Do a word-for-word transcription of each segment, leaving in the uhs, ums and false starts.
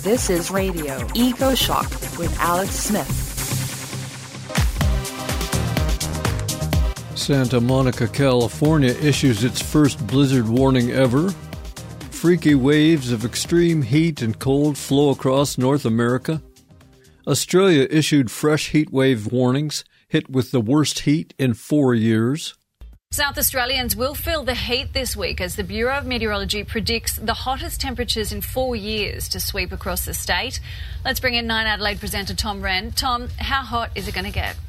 This is Radio Eco Shock with Alex Smith. Santa Monica, California issues its first blizzard warning ever. Freaky waves of extreme heat and cold flow across North America. Australia issued fresh heat wave warnings, hit with the worst heat in four years. South Australians will feel the heat this week as the Bureau of Meteorology predicts the hottest temperatures in four years to sweep across the state. Let's bring in Nine Adelaide presenter Tom Wren. Tom, how hot is it going to get?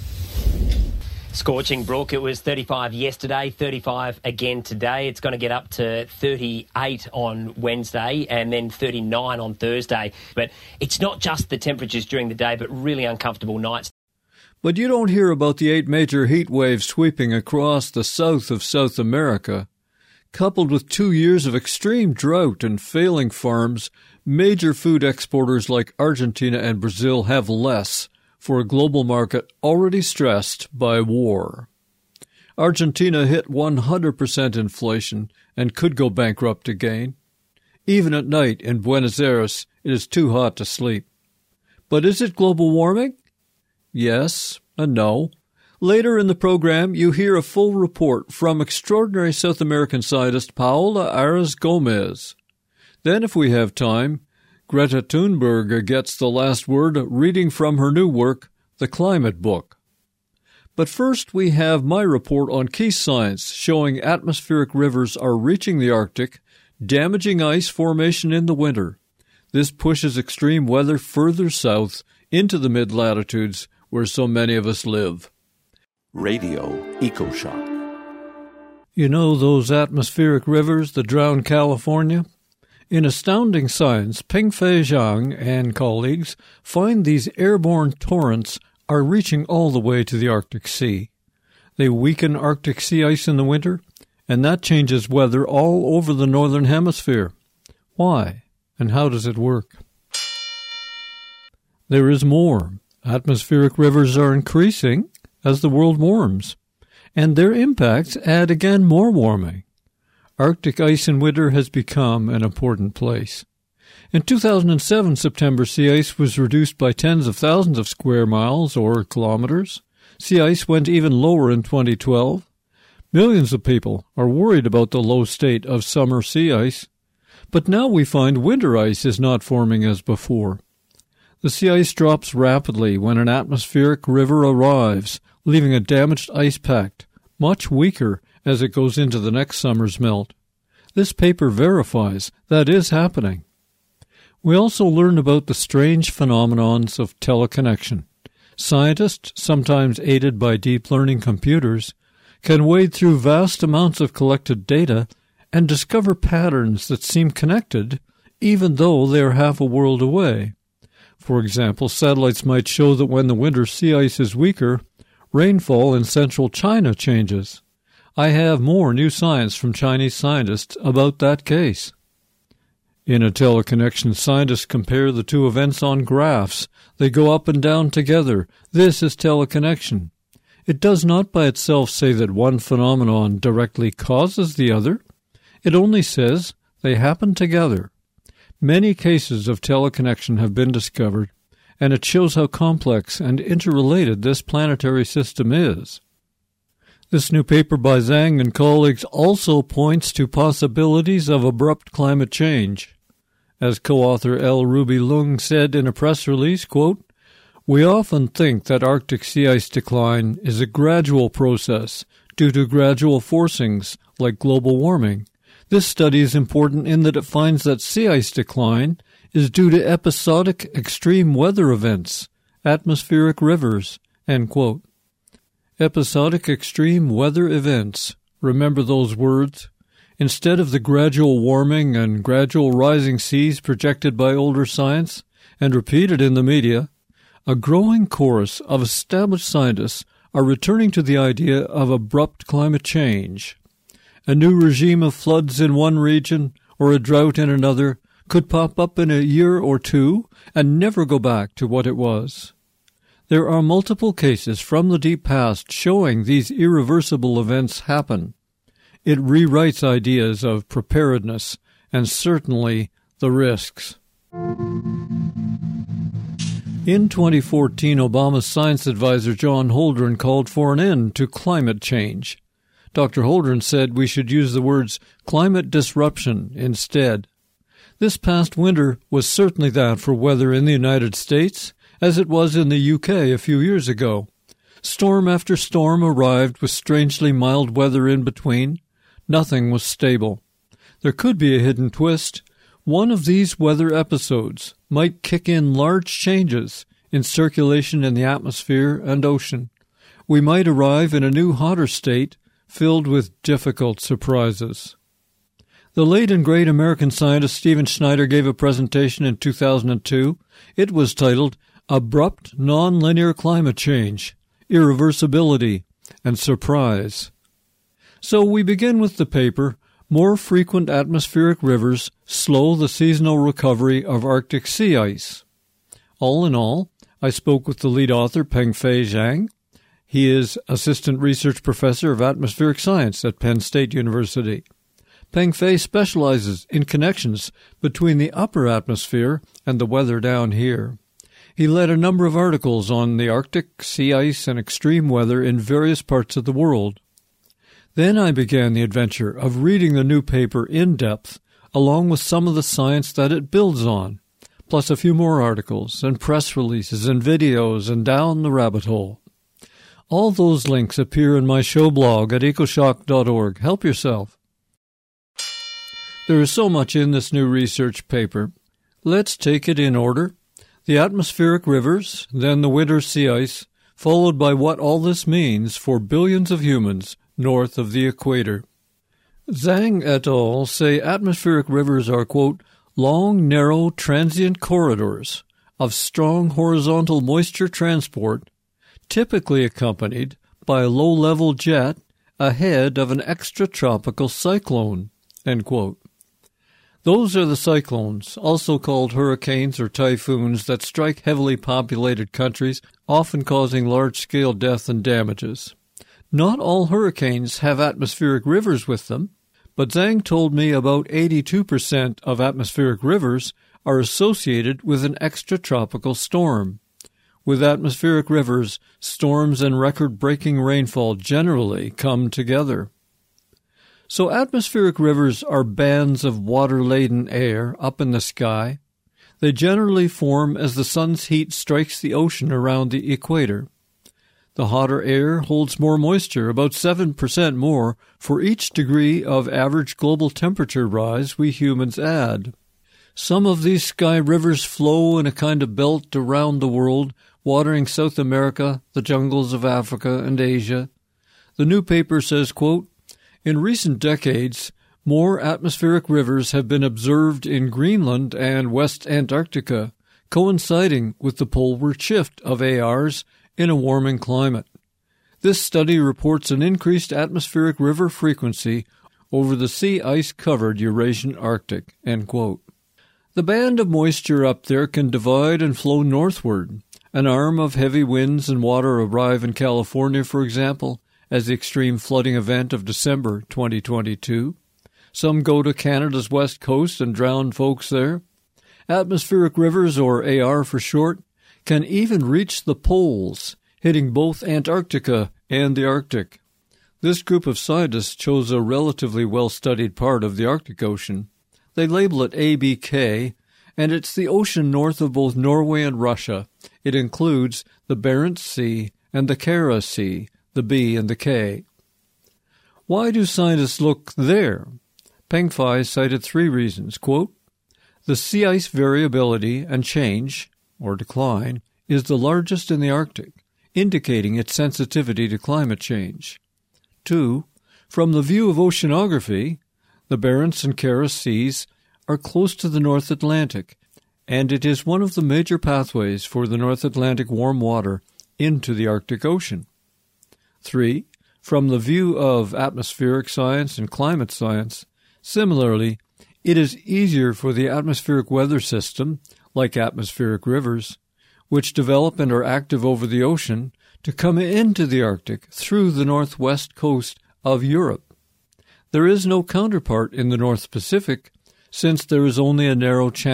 Scorching, Brooke. It was thirty-five yesterday, thirty-five again today. It's going to get up to thirty-eight on Wednesday and then thirty-nine on Thursday. But it's not just the temperatures during the day, but really uncomfortable nights. But you don't hear about the eight major heat waves sweeping across the south of South America. Coupled with two years of extreme drought and failing farms, major food exporters like Argentina and Brazil have less for a global market already stressed by war. Argentina hit one hundred percent inflation and could go bankrupt again. Even at night in Buenos Aires, it is too hot to sleep. But is it global warming? Yes and no. Later in the program, you hear a full report from extraordinary South American scientist Paola Aras Gomez. Then, if we have time, Greta Thunberg gets the last word, reading from her new work, The Climate Book. But first, we have my report on key science showing atmospheric rivers are reaching the Arctic, damaging ice formation in the winter. This pushes extreme weather further south into the mid-latitudes where so many of us live. Radio EcoShock. You know those atmospheric rivers that drown California? In Astounding Science, Pingfei Zhang and colleagues find these airborne torrents are reaching all the way to the Arctic Sea. They weaken Arctic sea ice in the winter, and that changes weather all over the northern hemisphere. Why, and how does it work? There is more. Atmospheric rivers are increasing as the world warms, and their impacts add again more warming. Arctic ice in winter has become an important place. In two thousand seven, September sea ice was reduced by tens of thousands of square miles or kilometers. Sea ice went even lower in twenty twelve. Millions of people are worried about the low state of summer sea ice, but now we find winter ice is not forming as before. The sea ice drops rapidly when an atmospheric river arrives, leaving a damaged ice pack, much weaker as it goes into the next summer's melt. This paper verifies that is happening. We also learned about the strange phenomenons of teleconnection. Scientists, sometimes aided by deep learning computers, can wade through vast amounts of collected data and discover patterns that seem connected, even though they are half a world away. For example, satellites might show that when the winter sea ice is weaker, rainfall in central China changes. I have more new science from Chinese scientists about that case. In a teleconnection, scientists compare the two events on graphs. They go up and down together. This is teleconnection. It does not by itself say that one phenomenon directly causes the other. It only says they happen together. Many cases of teleconnection have been discovered, and it shows how complex and interrelated this planetary system is. This new paper by Zhang and colleagues also points to possibilities of abrupt climate change. As co-author L. Ruby Lung said in a press release, quote, "We often think that Arctic sea ice decline is a gradual process due to gradual forcings like global warming. This study is important in that it finds that sea ice decline is due to episodic extreme weather events, atmospheric rivers," end quote. Episodic extreme weather events. Remember those words? Instead of the gradual warming and gradual rising seas projected by older science and repeated in the media, a growing chorus of established scientists are returning to the idea of abrupt climate change. A new regime of floods in one region or a drought in another could pop up in a year or two and never go back to what it was. There are multiple cases from the deep past showing these irreversible events happen. It rewrites ideas of preparedness and certainly the risks. In twenty fourteen, Obama's science advisor John Holdren called for an end to climate change. Doctor Holdren said we should use the words climate disruption instead. This past winter was certainly that for weather in the United States, as it was in the U K a few years ago. Storm after storm arrived with strangely mild weather in between. Nothing was stable. There could be a hidden twist. One of these weather episodes might kick in large changes in circulation in the atmosphere and ocean. We might arrive in a new hotter state filled with difficult surprises. The late and great American scientist Stephen Schneider gave a presentation in two thousand two. It was titled Abrupt Nonlinear Climate Change, Irreversibility, and Surprise. So we begin with the paper, More Frequent Atmospheric Rivers Slow the Seasonal Recovery of Arctic Sea Ice. All in all, I spoke with the lead author, Pengfei Zhang. He is Assistant Research Professor of Atmospheric Science at Penn State University. Pengfei specializes in connections between the upper atmosphere and the weather down here. He led a number of articles on the Arctic, sea ice, and extreme weather in various parts of the world. Then I began the adventure of reading the new paper in depth, along with some of the science that it builds on, plus a few more articles and press releases and videos and down the rabbit hole. All those links appear in my show blog at ecoshock dot org. Help yourself. There is so much in this new research paper. Let's take it in order. The atmospheric rivers, then the winter sea ice, followed by what all this means for billions of humans north of the equator. Zhang et al. Say atmospheric rivers are, quote, long, narrow, transient corridors of strong horizontal moisture transport, typically accompanied by a low-level jet ahead of an extratropical cyclone, end quote. Those are the cyclones, also called hurricanes or typhoons, that strike heavily populated countries, often causing large-scale death and damages. Not all hurricanes have atmospheric rivers with them, but Zhang told me about eighty-two percent of atmospheric rivers are associated with an extratropical storm. With atmospheric rivers, storms and record-breaking rainfall generally come together. So atmospheric rivers are bands of water-laden air up in the sky. They generally form as the sun's heat strikes the ocean around the equator. The hotter air holds more moisture, about seven percent more, for each degree of average global temperature rise we humans add. Some of these sky rivers flow in a kind of belt around the world, watering South America, the jungles of Africa, and Asia. The new paper says, quote, in recent decades, more atmospheric rivers have been observed in Greenland and West Antarctica, coinciding with the poleward shift of A Rs in a warming climate. This study reports an increased atmospheric river frequency over the sea ice-covered Eurasian Arctic, end quote. The band of moisture up there can divide and flow northward. An arm of heavy winds and water arrive in California, for example, as the extreme flooding event of December twenty twenty-two. Some go to Canada's west coast and drown folks there. Atmospheric rivers, or A R for short, can even reach the poles, hitting both Antarctica and the Arctic. This group of scientists chose a relatively well-studied part of the Arctic Ocean. They label it A B K, and it's the ocean north of both Norway and Russia. It includes the Barents Sea and the Kara Sea, the B and the K. Why do scientists look there? Pengfei cited three reasons. Quote, the sea ice variability and change, or decline, is the largest in the Arctic, indicating its sensitivity to climate change. Two, from the view of oceanography, the Barents and Kara Seas are close to the North Atlantic, and it is one of the major pathways for the North Atlantic warm water into the Arctic Ocean. Three, from the view of atmospheric science and climate science, similarly, it is easier for the atmospheric weather system, like atmospheric rivers, which develop and are active over the ocean, to come into the Arctic through the northwest coast of Europe. There is no counterpart in the North Pacific, since there is only a narrow channel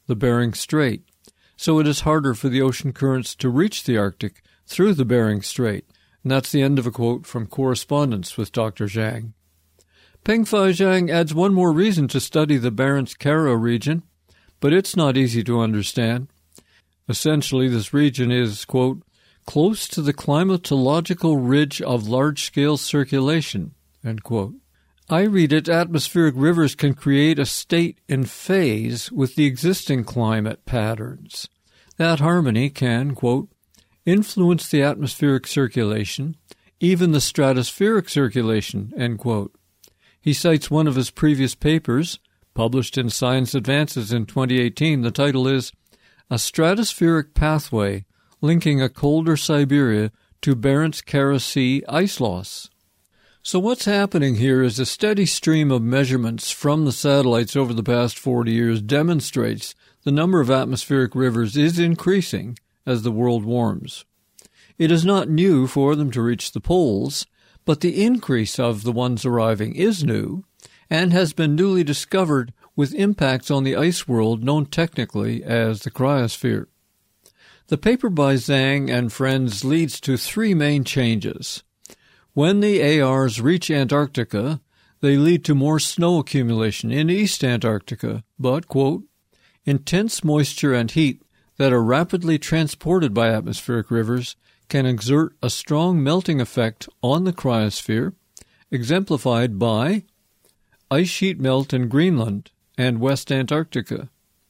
the Bering Strait, so it is harder for the ocean currents to reach the Arctic through the Bering Strait. And that's the end of a quote from Correspondence with Doctor Zhang. Pengfei Zhang adds one more reason to study the Barents Kara region, but it's not easy to understand. Essentially, this region is, quote, close to the climatological ridge of large-scale circulation, end quote. I read it, atmospheric rivers can create a state in phase with the existing climate patterns. That harmony can, quote, influence the atmospheric circulation, even the stratospheric circulation, end quote. He cites one of his previous papers, published in Science Advances in twenty eighteen. The title is A Stratospheric Pathway Linking a Colder Siberia to Barents Kara Sea Ice Loss. So what's happening here is a steady stream of measurements from the satellites over the past forty years demonstrates the number of atmospheric rivers is increasing as the world warms. It is not new for them to reach the poles, but the increase of the ones arriving is new and has been newly discovered with impacts on the ice world known technically as the cryosphere. The paper by Zhang and friends leads to three main changes. When the A Rs reach Antarctica, they lead to more snow accumulation in East Antarctica, but, quote, intense moisture and heat that are rapidly transported by atmospheric rivers can exert a strong melting effect on the cryosphere, exemplified by ice sheet melt in Greenland and West Antarctica,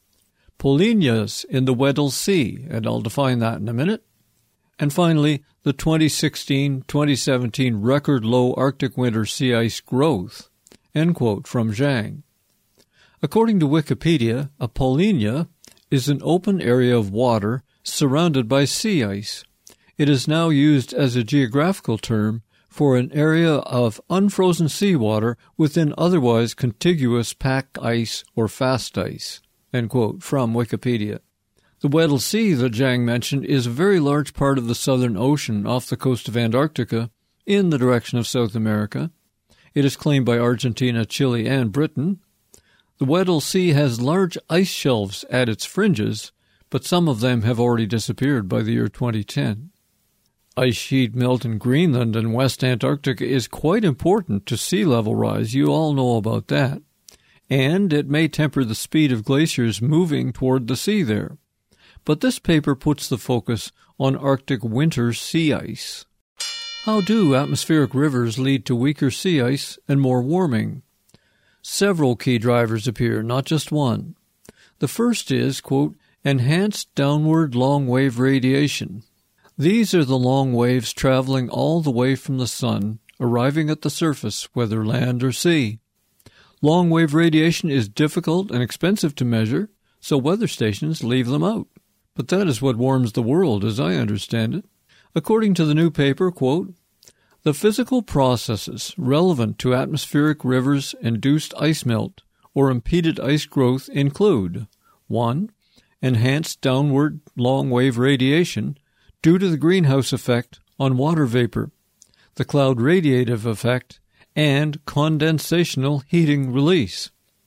polynyas in the Weddell Sea, and I'll define that in a minute, and finally, the twenty sixteen twenty seventeen record low Arctic winter sea ice growth, end quote, from Zhang. According to Wikipedia, a polynya is an open area of water surrounded by sea ice. It is now used as a geographical term for an area of unfrozen seawater within otherwise contiguous pack ice or fast ice, end quote, from Wikipedia. The Weddell Sea that Zhang mentioned is a very large part of the Southern Ocean off the coast of Antarctica in the direction of South America. It is claimed by Argentina, Chile, and Britain. The Weddell Sea has large ice shelves at its fringes, but some of them have already disappeared by the year twenty ten. Ice sheet melt in Greenland and West Antarctica is quite important to sea level rise. You all know about that. And it may temper the speed of glaciers moving toward the sea there. But this paper puts the focus on Arctic winter sea ice. How do atmospheric rivers lead to weaker sea ice and more warming? Several key drivers appear, not just one. The first is, quote, enhanced downward long-wave radiation. These are the long waves traveling all the way from the sun, arriving at the surface, whether land or sea. Long-wave radiation is difficult and expensive to measure, so weather stations leave them out. But that is what warms the world, as I understand it. According to the new paper, quote, the physical processes relevant to atmospheric rivers' induced ice melt or impeded ice growth include one. Enhanced downward long-wave radiation due to the greenhouse effect on water vapor, the cloud radiative effect, and condensational heating release.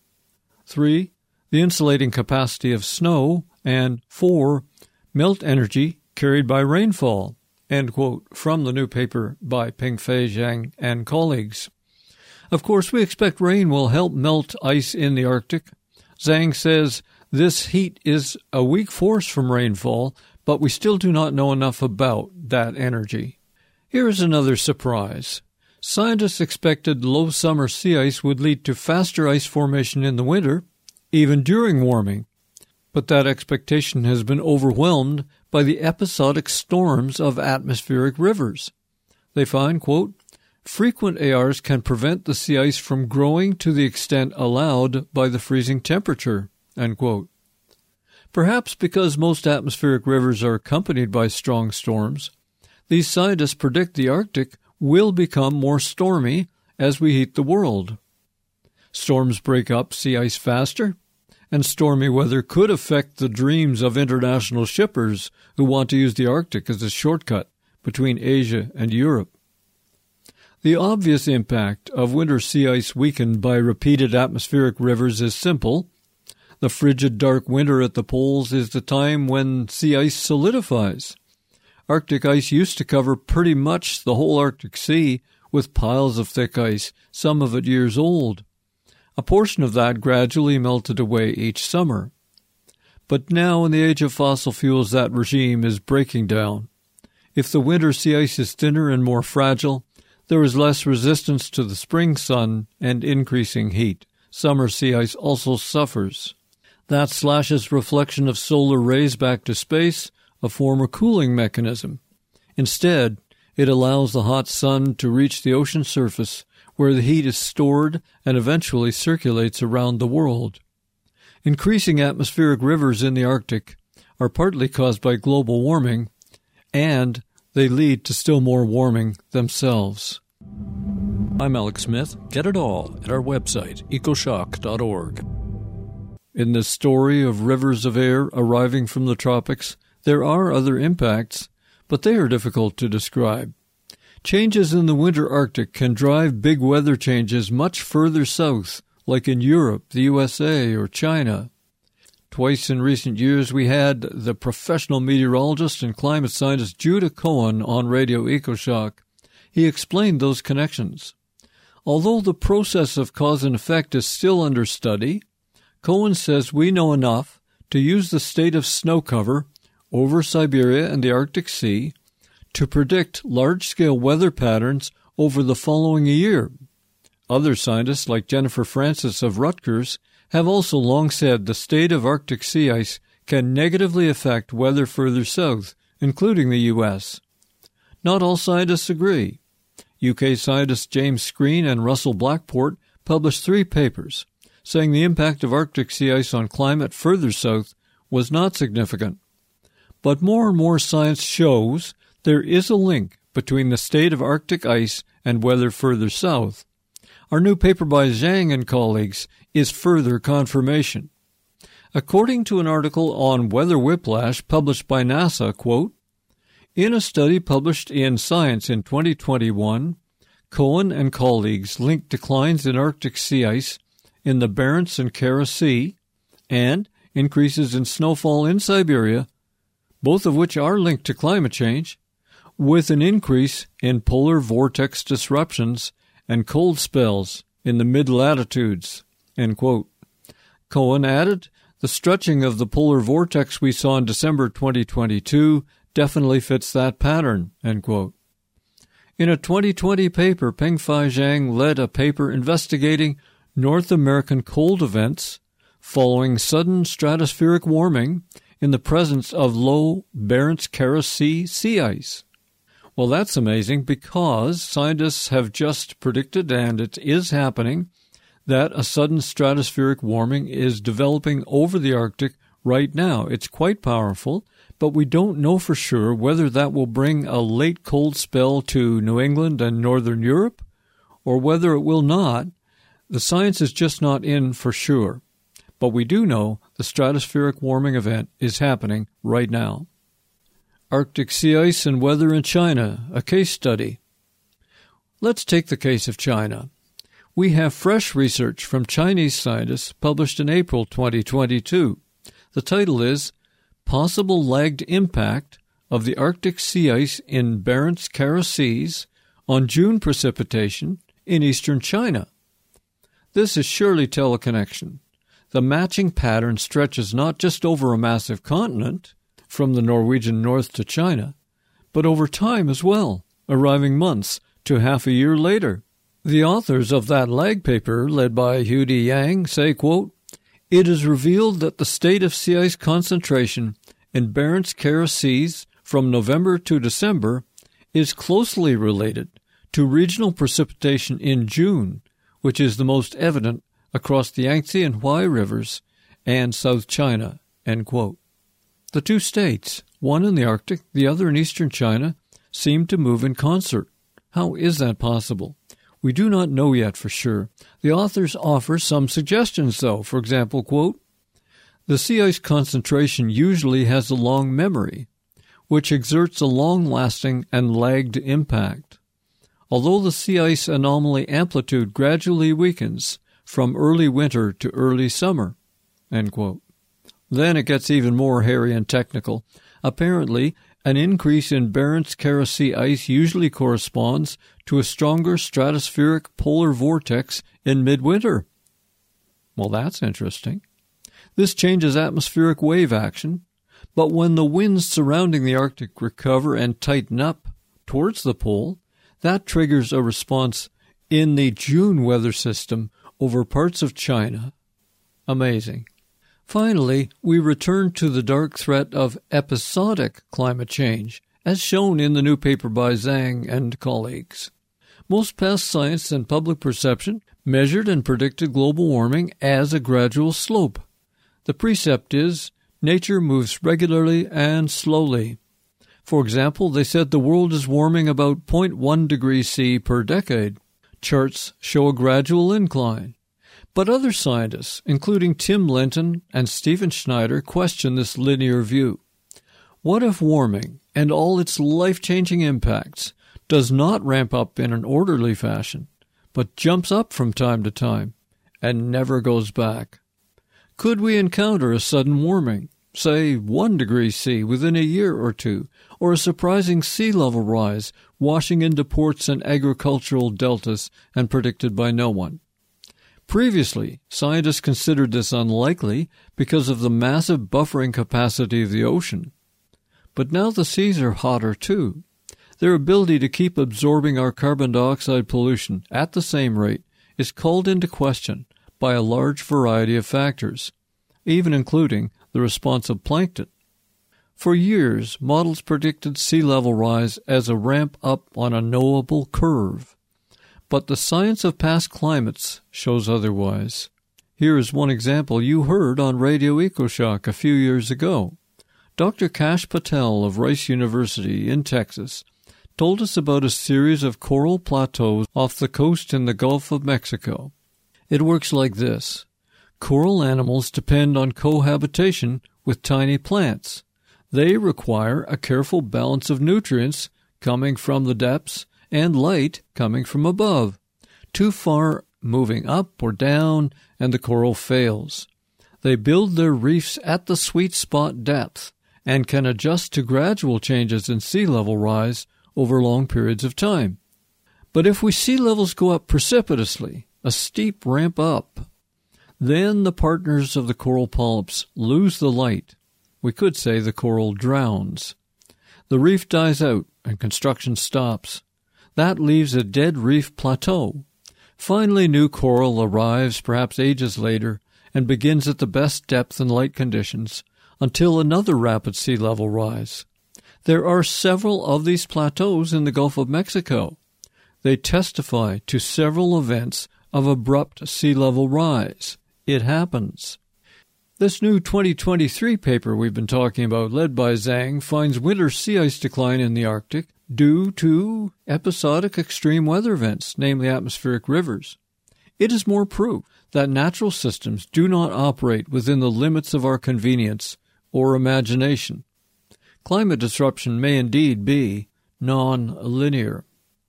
Three. The insulating capacity of snow, and four. Melt energy carried by rainfall, end quote, from the new paper by Pengfei Zhang and colleagues. Of course, we expect rain will help melt ice in the Arctic. Zhang says this heat is a weak force from rainfall, but we still do not know enough about that energy. Here is another surprise. Scientists expected low summer sea ice would lead to faster ice formation in the winter, even during warming. But that expectation has been overwhelmed by the episodic storms of atmospheric rivers. They find, quote, frequent A Rs can prevent the sea ice from growing to the extent allowed by the freezing temperature, end quote. Perhaps because most atmospheric rivers are accompanied by strong storms, these scientists predict the Arctic will become more stormy as we heat the world. Storms break up sea ice faster, and stormy weather could affect the dreams of international shippers who want to use the Arctic as a shortcut between Asia and Europe. The obvious impact of winter sea ice weakened by repeated atmospheric rivers is simple. The frigid dark winter at the poles is the time when sea ice solidifies. Arctic ice used to cover pretty much the whole Arctic Sea with piles of thick ice, some of it years old. A portion of that gradually melted away each summer. But now, in the age of fossil fuels, that regime is breaking down. If the winter sea ice is thinner and more fragile, there is less resistance to the spring sun and increasing heat. Summer sea ice also suffers. That slashes reflection of solar rays back to space, a former cooling mechanism. Instead, it allows the hot sun to reach the ocean surface, where the heat is stored and eventually circulates around the world. Increasing atmospheric rivers in the Arctic are partly caused by global warming, and they lead to still more warming themselves. I'm Alex Smith. Get it all at our website, ecoshock dot org. In this story of rivers of air arriving from the tropics, there are other impacts, but they are difficult to describe. Changes in the winter Arctic can drive big weather changes much further south, like in Europe, the U S A, or China. Twice in recent years we had the professional meteorologist and climate scientist Judah Cohen on Radio EcoShock. He explained those connections. Although the process of cause and effect is still under study, Cohen says we know enough to use the state of snow cover over Siberia and the Arctic Sea to predict large-scale weather patterns over the following year. Other scientists, like Jennifer Francis of Rutgers, have also long said the state of Arctic sea ice can negatively affect weather further south, including the U S. Not all scientists agree. U K scientists James Screen and Russell Blackport published three papers saying the impact of Arctic sea ice on climate further south was not significant. But more and more science shows there is a link between the state of Arctic ice and weather further south. Our new paper by Zhang and colleagues is further confirmation. According to an article on weather whiplash published by NASA, quote, in a study published in Science in twenty twenty-one, Cohen and colleagues linked declines in Arctic sea ice in the Barents and Kara Sea and increases in snowfall in Siberia, both of which are linked to climate change, with an increase in polar vortex disruptions and cold spells in the mid-latitudes, end quote. Cohen added, the stretching of the polar vortex we saw in December twenty twenty-two definitely fits that pattern, end quote. In a twenty twenty paper, Pengfei Zhang led a paper investigating North American cold events following sudden stratospheric warming in the presence of low Barents-Kara Sea sea ice. Well, that's amazing because scientists have just predicted, and it is happening, that a sudden stratospheric warming is developing over the Arctic right now. It's quite powerful, but we don't know for sure whether that will bring a late cold spell to New England and northern Europe, or whether it will not. The science is just not in for sure. But we do know the stratospheric warming event is happening right now. Arctic sea ice and weather in China, a case study. Let's take the case of China. We have fresh research from Chinese scientists published in April twenty twenty-two. The title is Possible Lagged Impact of the Arctic Sea Ice in Barents-Kara Seas on June Precipitation in Eastern China. This is surely teleconnection. The matching pattern stretches not just over a massive continent, from the Norwegian north to China, but over time as well, arriving months to half a year later. The authors of that lag paper, led by Hudi Yang, say, quote, it is revealed that the state of sea ice concentration in Barents-Kara Seas from November to December is closely related to regional precipitation in June, which is the most evident across the Yangtze and Huai rivers and South China, end quote. The two states, one in the Arctic, the other in eastern China, seem to move in concert. How is that possible? We do not know yet for sure. The authors offer some suggestions, though. For example, quote, the sea ice concentration usually has a long memory, which exerts a long-lasting and lagged impact. Although the sea ice anomaly amplitude gradually weakens from early winter to early summer. End quote. Then it gets even more hairy and technical. Apparently, an increase in Barents-Kara sea ice usually corresponds to a stronger stratospheric polar vortex in midwinter. Well, that's interesting. This changes atmospheric wave action, but when the winds surrounding the Arctic recover and tighten up towards the pole, that triggers a response in the June weather system over parts of China. Amazing. Finally, we return to the dark threat of episodic climate change, as shown in the new paper by Zhang and colleagues. Most past science and public perception measured and predicted global warming as a gradual slope. The precept is, nature moves regularly and slowly. For example, they said the world is warming about zero point one degrees C per decade. Charts show a gradual incline. But other scientists, including Tim Lenton and Stephen Schneider, question this linear view. What if warming and all its life-changing impacts does not ramp up in an orderly fashion, but jumps up from time to time and never goes back? Could we encounter a sudden warming, say one degree C within a year or two, or a surprising sea level rise washing into ports and agricultural deltas and predicted by no one? Previously, scientists considered this unlikely because of the massive buffering capacity of the ocean. But now the seas are hotter too. Their ability to keep absorbing our carbon dioxide pollution at the same rate is called into question by a large variety of factors, even including the response of plankton. For years, models predicted sea level rise as a ramp up on a knowable curve. But the science of past climates shows otherwise. Here is one example you heard on Radio EcoShock a few years ago. Doctor Kash Patel of Rice University in Texas told us about a series of coral plateaus off the coast in the Gulf of Mexico. It works like this. Coral animals depend on cohabitation with tiny plants. They require a careful balance of nutrients coming from the depths and light coming from above. Too far moving up or down, and the coral fails. They build their reefs at the sweet spot depth and can adjust to gradual changes in sea level rise over long periods of time. But if we sea levels go up precipitously, a steep ramp up, then the partners of the coral polyps lose the light. We could say the coral drowns. The reef dies out and construction stops. That leaves a dead reef plateau. Finally, new coral arrives, perhaps ages later, and begins at the best depth and light conditions until another rapid sea level rise. There are several of these plateaus in the Gulf of Mexico. They testify to several events of abrupt sea level rise. It happens. This new twenty twenty-three paper we've been talking about, led by Zhang, finds winter sea ice decline in the Arctic due to episodic extreme weather events, namely atmospheric rivers. It is more proof that natural systems do not operate within the limits of our convenience or imagination. Climate disruption may indeed be non-linear.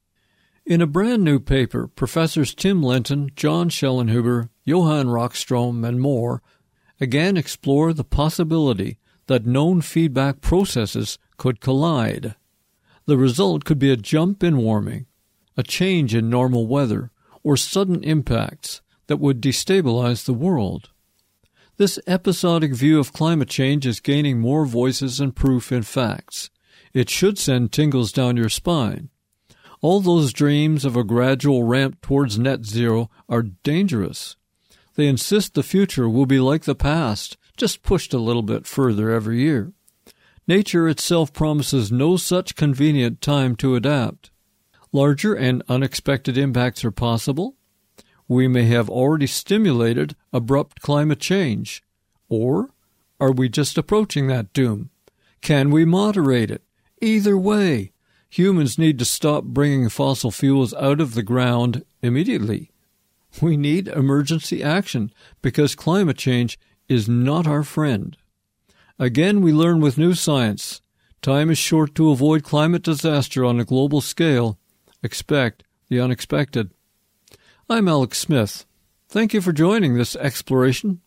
In a brand new paper, Professors Tim Lenton, John Schellenhuber, Johan Rockstrom, and more again explore the possibility that known feedback processes could collide. The result could be a jump in warming, a change in normal weather, or sudden impacts that would destabilize the world. This episodic view of climate change is gaining more voices and proof in facts. It should send tingles down your spine. All those dreams of a gradual ramp towards net zero are dangerous. They insist the future will be like the past, just pushed a little bit further every year. Nature itself promises no such convenient time to adapt. Larger and unexpected impacts are possible. We may have already stimulated abrupt climate change. Or are we just approaching that doom? Can we moderate it? Either way, humans need to stop bringing fossil fuels out of the ground immediately. We need emergency action because climate change is not our friend. Again, we learn with new science. Time is short to avoid climate disaster on a global scale. Expect the unexpected. I'm Alex Smith. Thank you for joining this exploration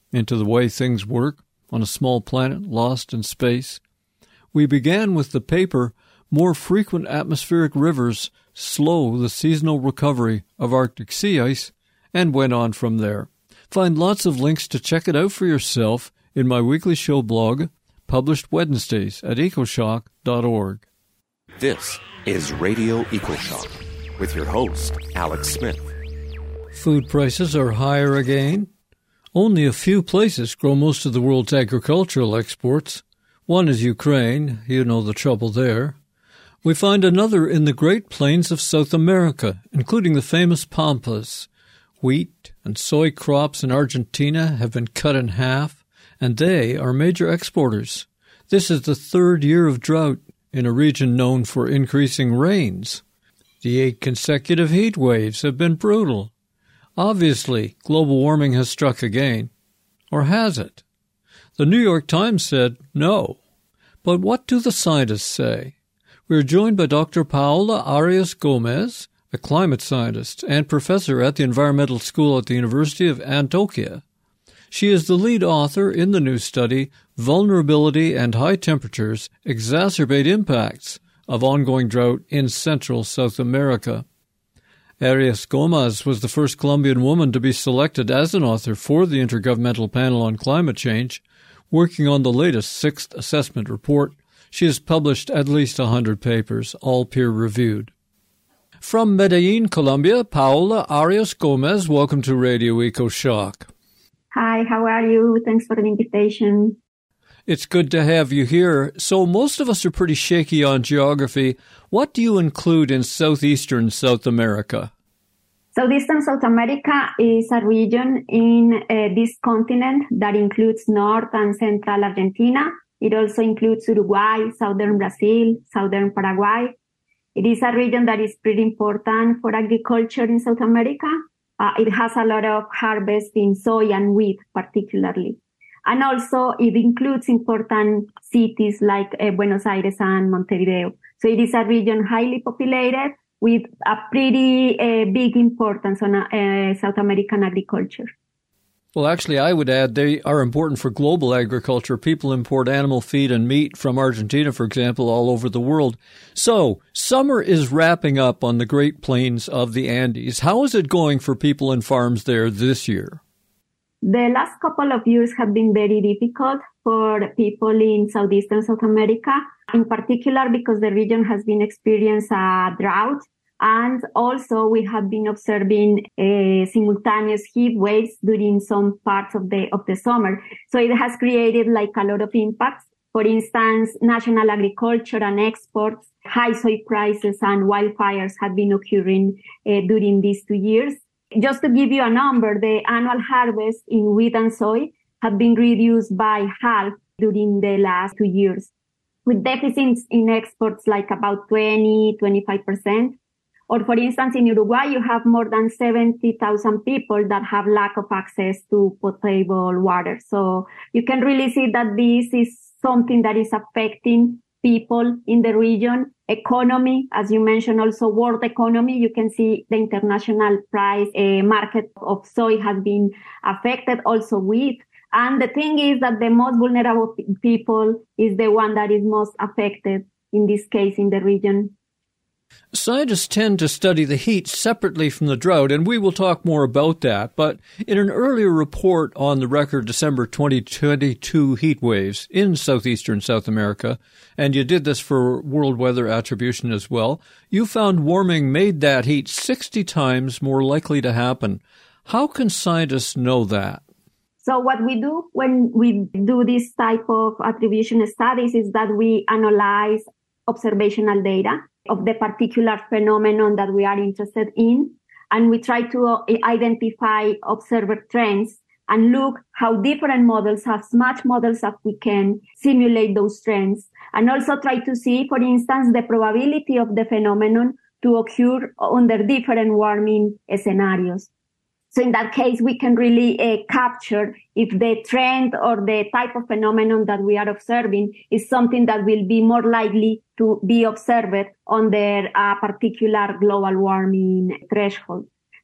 into the way things work on a small planet lost in space. We began with the paper, More Frequent Atmospheric Rivers Slow the Seasonal Recovery of Arctic Sea Ice, and went on from there. Find lots of links to check it out for yourself in my weekly show blog, published Wednesdays at ecoshock dot org. This is Radio EcoShock with your host, Alex Smith. Food prices are higher again. Only a few places grow most of the world's agricultural exports. One is Ukraine. You know the trouble there. We find another in the Great Plains of South America, including the famous Pampas. Wheat and soy crops in Argentina have been cut in half, and they are major exporters. This is the third year of drought in a region known for increasing rains. The eight consecutive heat waves have been brutal. Obviously, global warming has struck again. Or has it? The New York Times said no. But what do the scientists say? We are joined by Doctor Paola Arias Gomez, a climate scientist and professor at the Environmental School at the University of Antioquia. She is the lead author in the new study, Vulnerability and High Temperatures Exacerbate Impacts of Ongoing Drought in Central South America. Arias Gomez was the first Colombian woman to be selected as an author for the Intergovernmental Panel on Climate Change, working on the latest sixth assessment report. She has published at least one hundred papers, all peer-reviewed. From Medellin, Colombia, Paola Arias Gomez, welcome to Radio EcoShock. Hi, how are you? Thanks for the invitation. It's good to have you here. So most of us are pretty shaky on geography. What do you include in southeastern South America? Southeastern South America is a region in uh, this continent that includes North and Central Argentina. It also includes Uruguay, southern Brazil, southern Paraguay. It is a region that is pretty important for agriculture in South America. Uh, it has a lot of harvest in soy and wheat particularly. And also it includes important cities like uh, Buenos Aires and Montevideo. So it is a region highly populated with a pretty uh, big importance on uh, South American agriculture. Well, actually, I would add they are important for global agriculture. People import animal feed and meat from Argentina, for example, all over the world. So, summer is wrapping up on the Great Plains of the Andes. How is it going for people and farms there this year? The last couple of years have been very difficult for people in southeastern South America, in particular because the region has been experiencing a drought. And also we have been observing uh, simultaneous heat waves during some parts of the of the summer. So it has created like a lot of impacts. For instance, national agriculture and exports, high soy prices and wildfires have been occurring uh, during these two years. Just to give you a number, the annual harvest in wheat and soy have been reduced by half during the last two years, with deficits in exports like about twenty, twenty-five percent. Or for instance, in Uruguay, you have more than seventy thousand people that have lack of access to potable water. So you can really see that this is something that is affecting people in the region. Economy, as you mentioned, also world economy. You can see the international price uh, market of soy has been affected, also wheat. And the thing is that the most vulnerable people is the one that is most affected in this case in the region. Scientists tend to study the heat separately from the drought, and we will talk more about that. But in an earlier report on the record December twenty twenty-two heat waves in southeastern South America, and you did this for World Weather Attribution as well, you found warming made that heat sixty times more likely to happen. How can scientists know that? So what we do when we do this type of attribution studies is that we analyze observational data of the particular phenomenon that we are interested in. And we try to identify observer trends and look how different models, as much models as we can, simulate those trends. And also try to see, for instance, the probability of the phenomenon to occur under different warming scenarios. So in that case, we can really uh, capture if the trend or the type of phenomenon that we are observing is something that will be more likely to be observed under a particular global warming threshold.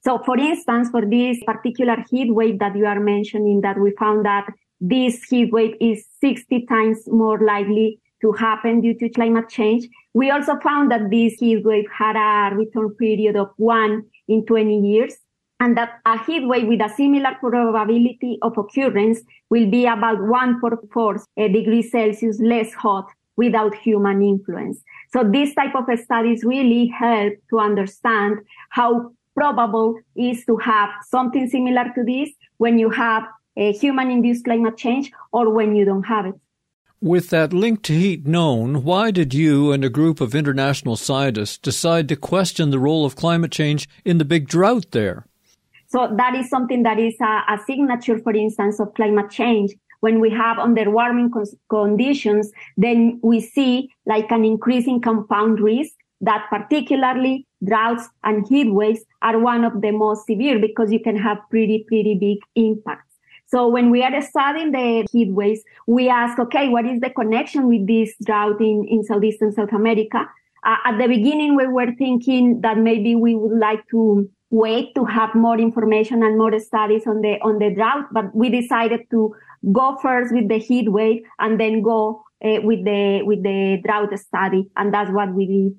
So for instance, for this particular heat wave that you are mentioning, that we found that this heat wave is sixty times more likely to happen due to climate change. We also found that this heat wave had a return period of one in twenty years, and that a heat wave with a similar probability of occurrence will be about one point four degrees Celsius less hot without human influence. So this type of studies really help to understand how probable is to have something similar to this when you have a human-induced climate change or when you don't have it. With that link to heat known, why did you and a group of international scientists decide to question the role of climate change in the big drought there? So that is something that is a, a signature, for instance, of climate change. When we have underwarming conditions, then we see like an increasing compound risk that particularly droughts and heat waves are one of the most severe because you can have pretty, pretty big impacts. So when we are studying the heat waves, we ask, okay, what is the connection with this drought in, in Southeastern South America? Uh, at the beginning, we were thinking that maybe we would like to wait to have more information and more studies on the, on the drought, but we decided to go first with the heat wave and then go uh, with the, with the drought study. And that's what we did.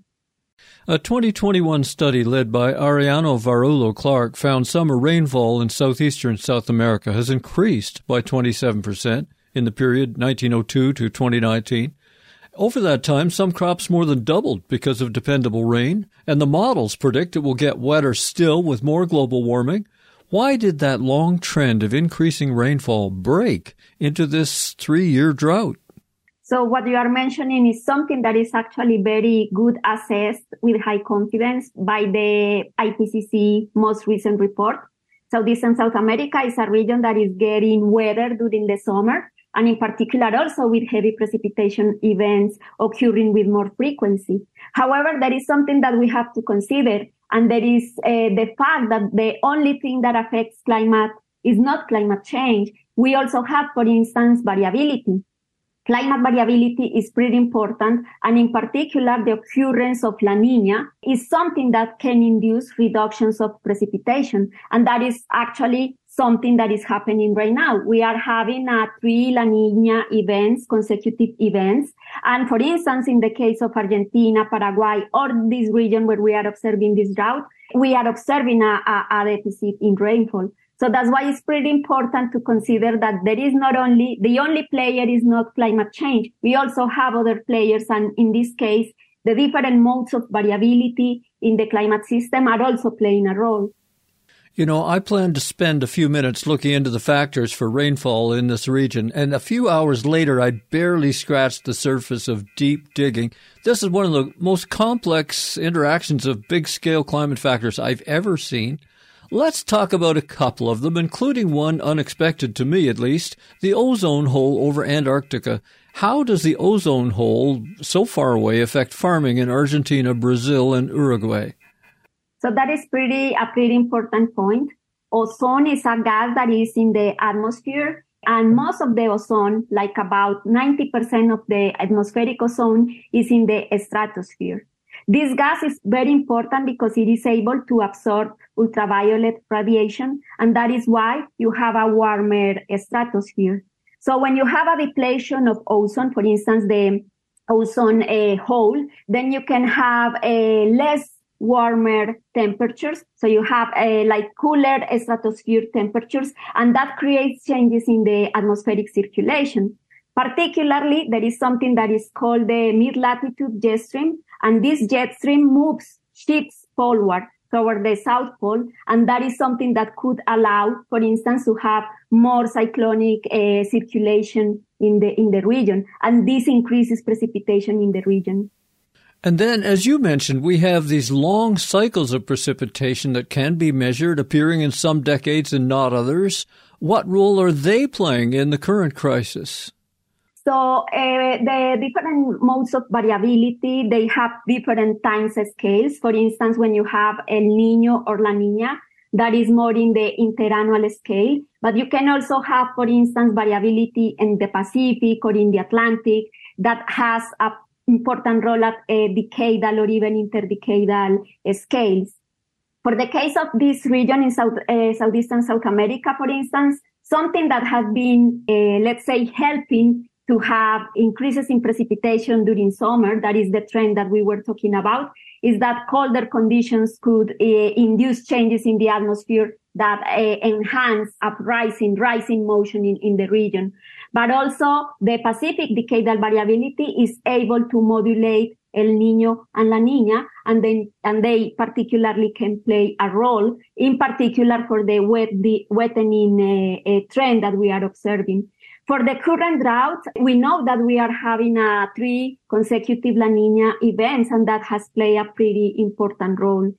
A twenty twenty-one study led by Ariano Varullo Clark found summer rainfall in southeastern South America has increased by twenty-seven percent in the period nineteen oh two to twenty nineteen. Over that time, some crops more than doubled because of dependable rain, and the models predict it will get wetter still with more global warming. Why did that long trend of increasing rainfall break into this three-year drought? So what you are mentioning is something that is actually very good assessed with high confidence by the I P C C most recent report. Southeastern South America is a region that is getting wetter during the summer, and in particular also with heavy precipitation events occurring with more frequency. However, there is something that we have to consider, and that is uh, the fact that the only thing that affects climate is not climate change. We also have, for instance, variability. Climate variability is pretty important, and in particular, the occurrence of La Niña is something that can induce reductions of precipitation, and that is actually something that is happening right now. We are having a three La Niña events, consecutive events, and for instance, in the case of Argentina, Paraguay, or this region where we are observing this drought, we are observing a, a, a deficit in rainfall. So that's why it's pretty important to consider that there is not only, the only player is not climate change. We also have other players. And in this case, the different modes of variability in the climate system are also playing a role. You know, I plan to spend a few minutes looking into the factors for rainfall in this region, and a few hours later, I barely scratched the surface of deep digging. This is one of the most complex interactions of big-scale climate factors I've ever seen. Let's talk about a couple of them, including one unexpected to me at least, the ozone hole over Antarctica. How does the ozone hole so far away affect farming in Argentina, Brazil, and Uruguay? So that is pretty a pretty important point. Ozone is a gas that is in the atmosphere, and most of the ozone, like about ninety percent of the atmospheric ozone, is in the stratosphere. This gas is very important because it is able to absorb ultraviolet radiation, and that is why you have a warmer stratosphere. So when you have a depletion of ozone, for instance, the ozone uh, hole, then you can have a less warmer temperatures. So you have a like cooler stratosphere temperatures, and that creates changes in the atmospheric circulation. Particularly, there is something that is called the mid-latitude jet stream, and this jet stream moves, shifts forward toward the South Pole, and that is something that could allow, for instance, to have more cyclonic uh, circulation in the in the region, and this increases precipitation in the region. And then, as you mentioned, we have these long cycles of precipitation that can be measured, appearing in some decades and not others. What role are they playing in the current crisis? So uh, the different modes of variability, they have different time scales. For instance, when you have El Niño or La Niña, that is more in the interannual scale. But you can also have, for instance, variability in the Pacific or in the Atlantic that has an important role at uh, decadal or even interdecadal uh, scales. For the case of this region in South, uh, Southeastern South America, for instance, something that has been, uh, let's say, helping to have increases in precipitation during summer, that is the trend that we were talking about, is that colder conditions could uh, induce changes in the atmosphere that uh, enhance uprising, rising motion in, in the region. But also the Pacific decadal variability is able to modulate El Niño and La Niña, and then and they particularly can play a role, in particular for the wet the wettening uh, uh, trend that we are observing. For the current drought, we know that we are having a three consecutive La Niña events, and that has played a pretty important role.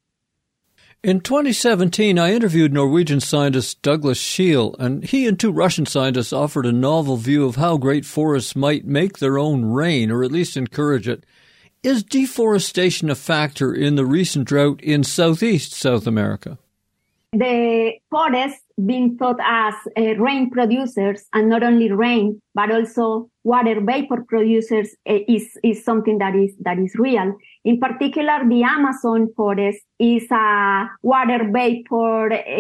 In twenty seventeen, I interviewed Norwegian scientist Douglas Scheel, and he and two Russian scientists offered a novel view of how great forests might make their own rain, or at least encourage it. Is deforestation a factor in the recent drought in Southeast South America? The forests being thought as uh, rain producers, and not only rain, but also water vapor producers, uh, is, is something that is, that is real. In particular, the Amazon forest is a water vapor uh,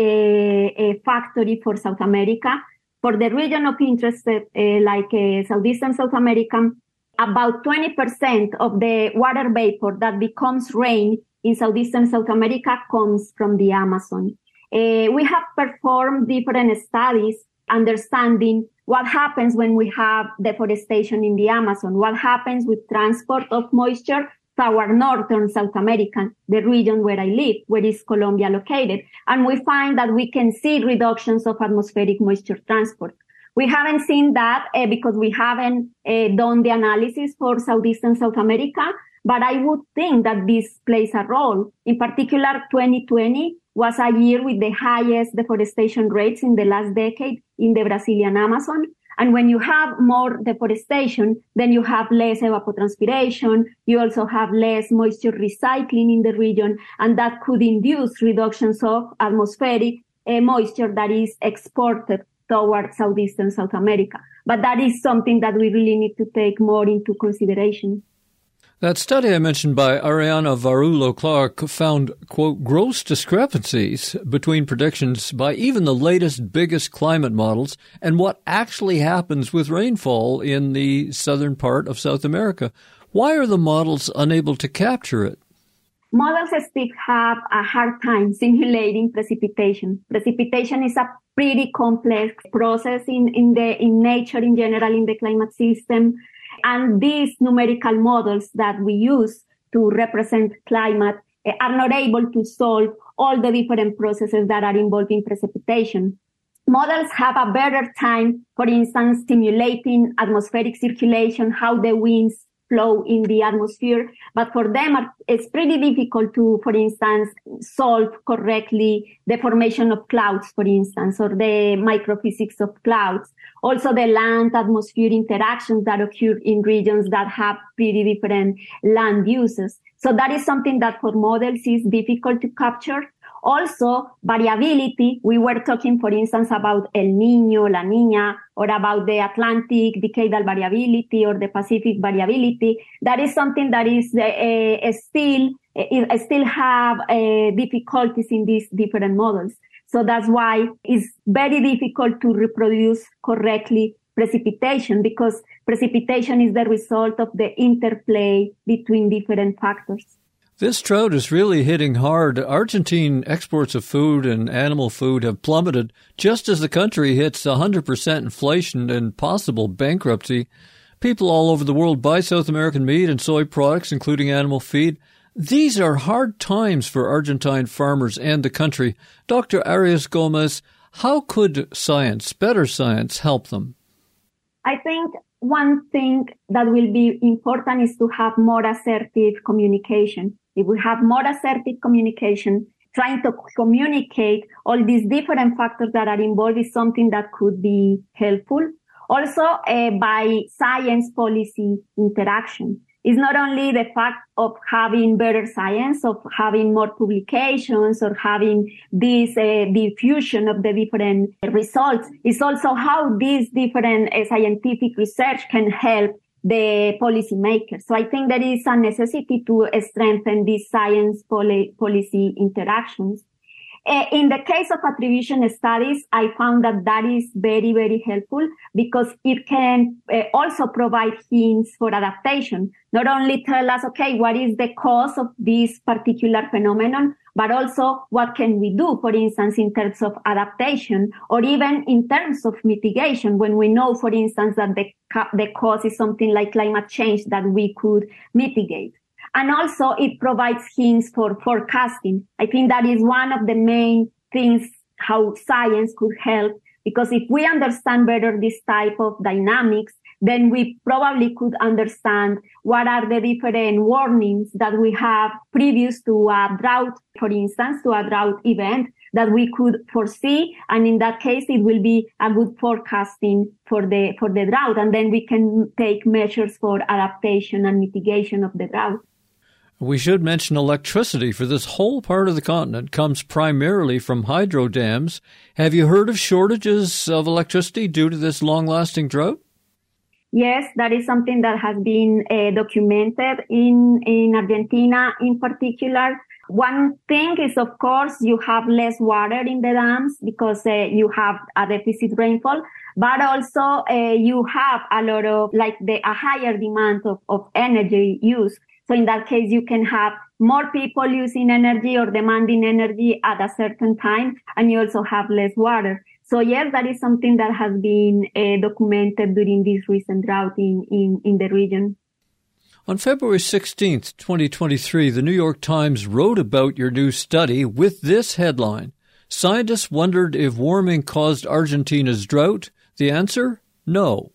a factory for South America. For the region of interest, uh, like uh, Southeastern South America, about twenty percent of the water vapor that becomes rain in Southeastern South America comes from the Amazon. Uh, we have performed different studies understanding what happens when we have deforestation in the Amazon, what happens with transport of moisture toward northern South America, the region where I live, where is Colombia located. And we find that we can see reductions of atmospheric moisture transport. We haven't seen that uh, because we haven't uh, done the analysis for Southeastern South America, but I would think that this plays a role. In particular, twenty twenty was a year with the highest deforestation rates in the last decade in the Brazilian Amazon. And when you have more deforestation, then you have less evapotranspiration. You also have less moisture recycling in the region, and that could induce reductions of atmospheric uh, moisture that is exported towards Southeastern South America. But that is something that we really need to take more into consideration. That study I mentioned by Ariana Varullo-Clark found, quote, gross discrepancies between predictions by even the latest, biggest climate models and what actually happens with rainfall in the southern part of South America. Why are the models unable to capture it? Models still have a hard time simulating precipitation. Precipitation is a pretty complex process in, in the in nature in general, in the climate system. And these numerical models that we use to represent climate uh, are not able to solve all the different processes that are involved in precipitation. Models have a better time, for instance, simulating atmospheric circulation, how the winds flow in the atmosphere. But for them, it's pretty difficult to, for instance, solve correctly the formation of clouds, for instance, or the microphysics of clouds. Also, the land-atmosphere interactions that occur in regions that have pretty different land uses. So that is something that for models is difficult to capture. Also, variability. We were talking, for instance, about El Niño, La Niña, or about the Atlantic decadal variability or the Pacific variability. That is something that is uh, uh, still uh, still have uh, difficulties in these different models. So that's why it's very difficult to reproduce correctly precipitation, because precipitation is the result of the interplay between different factors. This drought is really hitting hard. Argentine exports of food and animal food have plummeted just as the country hits one hundred percent inflation and possible bankruptcy. People all over the world buy South American meat and soy products, including animal feed. These are hard times for Argentine farmers and the country. Doctor Arias Gomez, how could science, better science, help them? I think one thing that will be important is to have more assertive communication. If we have more assertive communication, trying to communicate all these different factors that are involved is something that could be helpful. Also, uh, by science policy interaction. It's not only the fact of having better science, of having more publications, or having this uh, diffusion of the different results. It's also how these different uh, scientific research can help the policymakers. So I think there is a necessity to strengthen these science poli- policy interactions. Uh, in the case of attribution studies, I found that that is very, very helpful because it can uh, also provide hints for adaptation. Not only tell us, okay, what is the cause of this particular phenomenon, but also what can we do, for instance, in terms of adaptation or even in terms of mitigation when we know, for instance, that the, the cause is something like climate change that we could mitigate. And also it provides hints for forecasting. I think that is one of the main things how science could help, because if we understand better this type of dynamics, then we probably could understand what are the different warnings that we have previous to a drought, for instance, to a drought event that we could foresee. And in that case, it will be a good forecasting for the, for the drought. And then we can take measures for adaptation and mitigation of the drought. We should mention electricity for this whole part of the continent comes primarily from hydro dams. Have you heard of shortages of electricity due to this long-lasting drought? Yes, that is something that has been uh, documented in, in Argentina in particular. One thing is, of course, you have less water in the dams because uh, you have a deficit rainfall, but also uh, you have a lot of, like, the a higher demand of, of energy use. So in that case, you can have more people using energy or demanding energy at a certain time, and you also have less water. So yes, that is something that has been uh, documented during this recent drought in, in, in the region. On February sixteenth, twenty twenty-three, the New York Times wrote about your new study with this headline: Scientists wondered if warming caused Argentina's drought. The answer? No.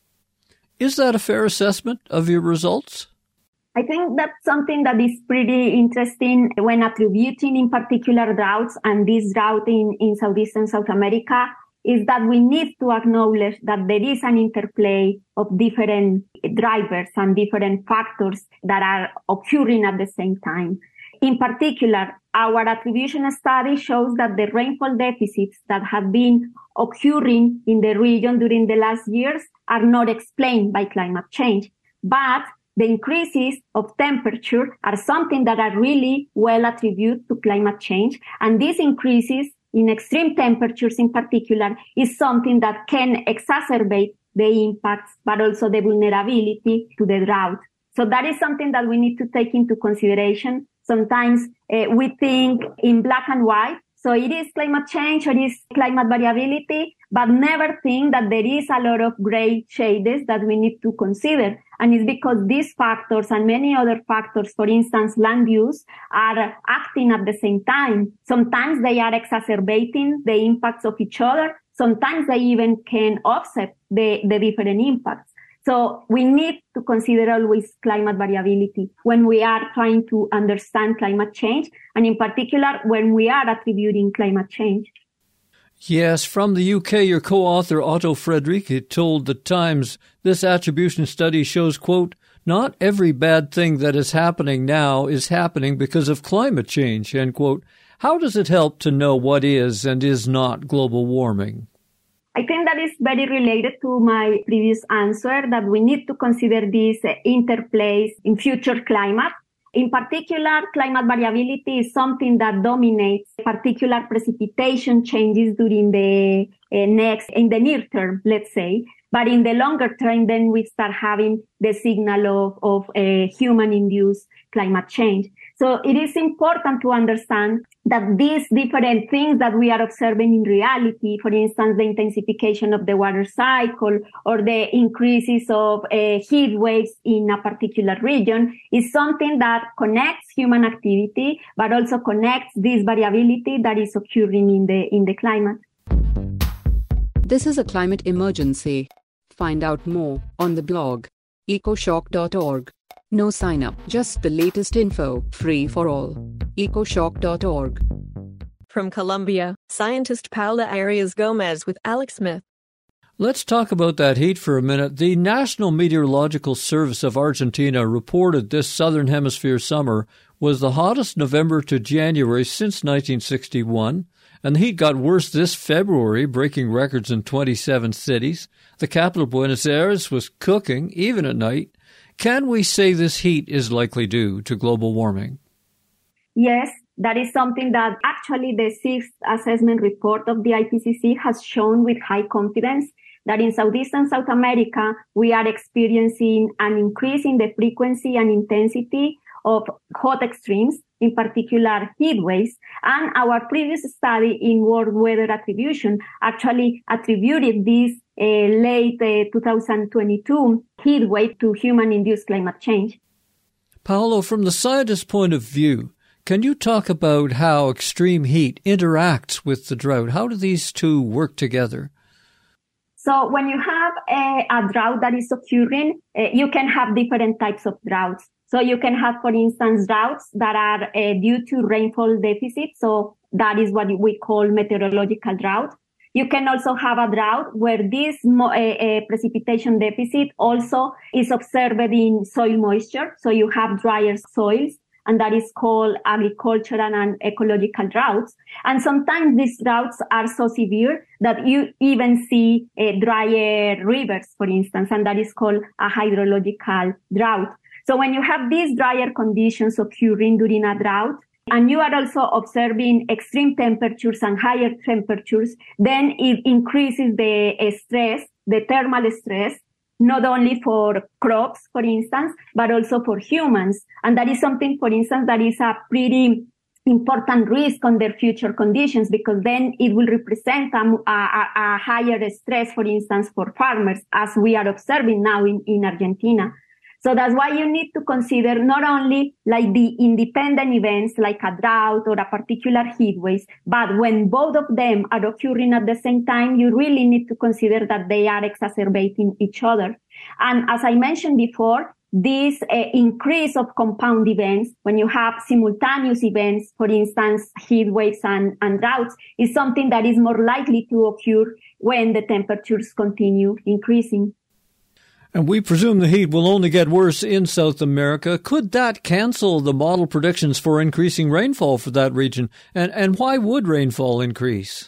Is that a fair assessment of your results? I think that's something that is pretty interesting when attributing in particular droughts, and this drought in, in Southeast and South America, is that we need to acknowledge that there is an interplay of different drivers and different factors that are occurring at the same time. In particular, our attribution study shows that the rainfall deficits that have been occurring in the region during the last years are not explained by climate change, but the increases of temperature are something that are really well attributed to climate change. And these increases in extreme temperatures in particular is something that can exacerbate the impacts, but also the vulnerability to the drought. So that is something that we need to take into consideration. Sometimes uh, we think in black and white. So it is climate change or it is climate variability, but never think that there is a lot of gray shades that we need to consider. And it's because these factors and many other factors, for instance, land use, are acting at the same time. Sometimes they are exacerbating the impacts of each other. Sometimes they even can offset the, the different impacts. So we need to consider always climate variability when we are trying to understand climate change, and in particular when we are attributing climate change. Yes, from the U K, your co-author Otto Friedrich told the Times this attribution study shows, quote, not every bad thing that is happening now is happening because of climate change, end quote. How does it help to know what is and is not global warming? I think that is very related to my previous answer, that we need to consider these uh, interplays in future climate. In particular, climate variability is something that dominates particular precipitation changes during the uh, next, in the near term, let's say. But in the longer term, then we start having the signal of, of uh, human-induced climate change. So it is important to understand that these different things that we are observing in reality, for instance, the intensification of the water cycle or the increases of uh, heat waves in a particular region, is something that connects human activity, but also connects this variability that is occurring in the, in the climate. This is a climate emergency. Find out more on the blog ecoshock dot org. No sign up, just the latest info, free for all. ecoshock dot org. From Colombia, scientist Paula Arias Gomez with Alex Smith. Let's talk about that heat for a minute. The National Meteorological Service of Argentina reported this Southern Hemisphere summer was the hottest November to January since nineteen sixty-one, and the heat got worse this February, breaking records in twenty-seven cities. The capital, Buenos Aires, was cooking, even at night. Can we say this heat is likely due to global warming? Yes, That is something that actually the sixth assessment report of the I P C C has shown with high confidence that in Southeastern South America, we are experiencing an increase in the frequency and intensity of hot extremes, in particular heat waves. And our previous study in World Weather Attribution actually attributed this uh, late uh, two thousand twenty-two heat wave to human-induced climate change. Paolo, from the scientist's point of view, can you talk about how extreme heat interacts with the drought? How do these two work together? So when you have a, a drought that is occurring, uh, you can have different types of droughts. So you can have, for instance, droughts that are uh, due to rainfall deficit. So that is what we call meteorological drought. You can also have a drought where this mo- uh, uh, precipitation deficit also is observed in soil moisture. So you have drier soils, and that is called agricultural and ecological droughts. And sometimes these droughts are so severe that you even see uh, drier rivers, for instance, and that is called a hydrological drought. So when you have these drier conditions occurring during a drought, and you are also observing extreme temperatures and higher temperatures, then it increases the stress, the thermal stress, not only for crops, for instance, but also for humans. And that is something, for instance, that is a pretty important risk on their future conditions, because then it will represent a, a, a higher stress, for instance, for farmers, as we are observing now in, in Argentina. So that's why you need to consider not only like the independent events like a drought or a particular heat wave, but when both of them are occurring at the same time, you really need to consider that they are exacerbating each other. And as I mentioned before, this uh, increase of compound events, when you have simultaneous events, for instance, heat waves and, and droughts, is something that is more likely to occur when the temperatures continue increasing. And we presume the heat will only get worse in South America. Could that cancel the model predictions for increasing rainfall for that region? And and why would rainfall increase?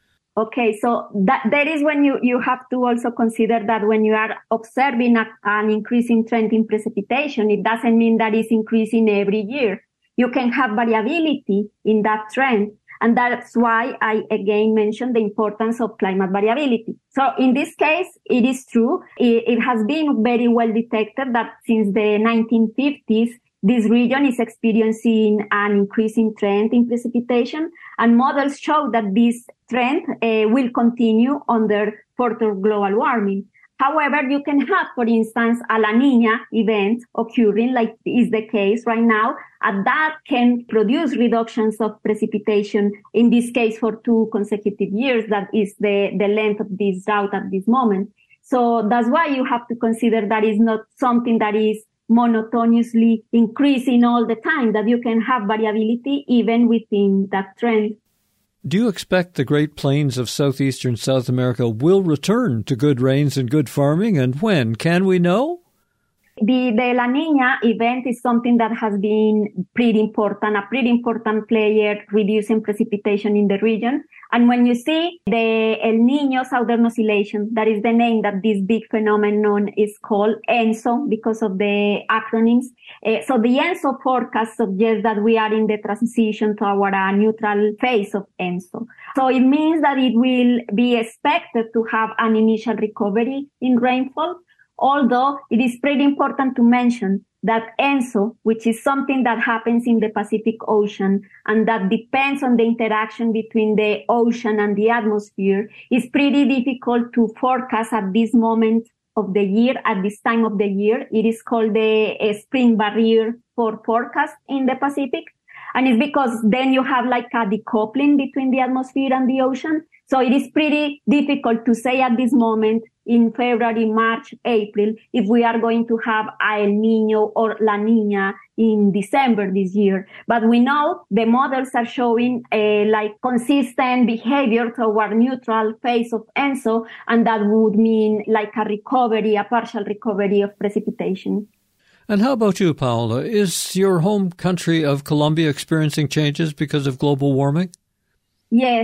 Okay, so that that is when you, you have to also consider that when you are observing a, an increasing trend in precipitation, it doesn't mean that it's increasing every year. You can have variability in that trend. And that's why I again mentioned the importance of climate variability. So in this case, it is true. It, it has been very well detected that since the nineteen fifties, this region is experiencing an increasing trend in precipitation, and models show that this trend uh, will continue under further global warming. However, you can have, for instance, a La Niña event occurring, like is the case right now, and that can produce reductions of precipitation, in this case for two consecutive years. That is the, the length of this drought at this moment. So that's why you have to consider that is not something that is monotonously increasing all the time, that you can have variability even within that trend. Do you expect the Great Plains of southeastern South America will return to good rains and good farming, and when? Can we know? The, the La Niña event is something that has been pretty important, a pretty important player reducing precipitation in the region. And when you see the El Niño Southern Oscillation, that is the name that this big phenomenon is called, ENSO, because of the acronyms. Uh, so the ENSO forecast suggests that we are in the transition toward a neutral phase of ENSO. So it means that it will be expected to have an initial recovery in rainfall. Although it is pretty important to mention that ENSO, which is something that happens in the Pacific Ocean and that depends on the interaction between the ocean and the atmosphere, is pretty difficult to forecast at this moment of the year, at this time of the year. It is called the uh, spring barrier for forecast in the Pacific. And it's because then you have like a decoupling between the atmosphere and the ocean. So it is pretty difficult to say at this moment in February, March, April, if we are going to have El Niño or La Niña in December this year. But we know the models are showing a like consistent behavior toward neutral phase of ENSO, and that would mean like a recovery, a partial recovery of precipitation. And how about you, Paola? Is your home country of Colombia experiencing changes because of global warming? Yes.